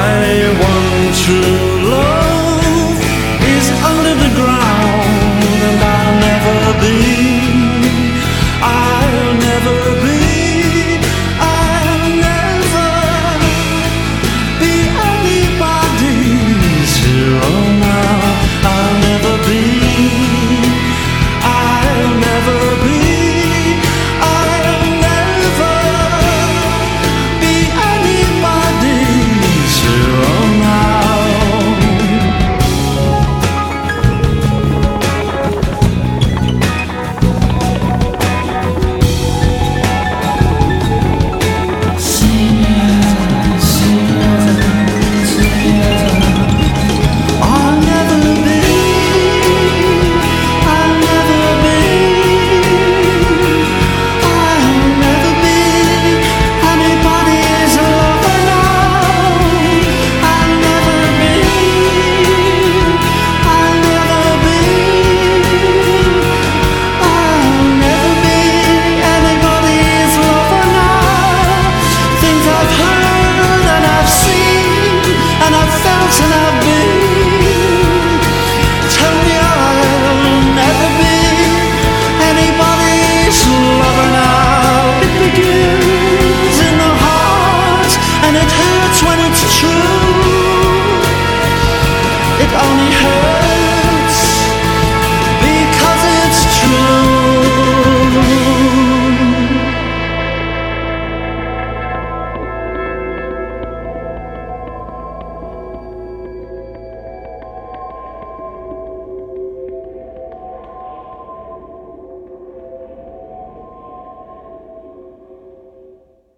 My one true love is under the ground, and I'll never be, I'll never be, I'll never be anybody's hero now. I'll never be, I'll never be, I'll never be anybody's hero now. I'll never be, I'll never be, I'll never be anybody's lover now. I'll never be, I'll never be, I'll never be anybody's lover now. Things I've heard and I've seen and I've felt and I've been tell me I'll never be anybody's lover now. It begins in the heart and it hurts when it's true. It only hurts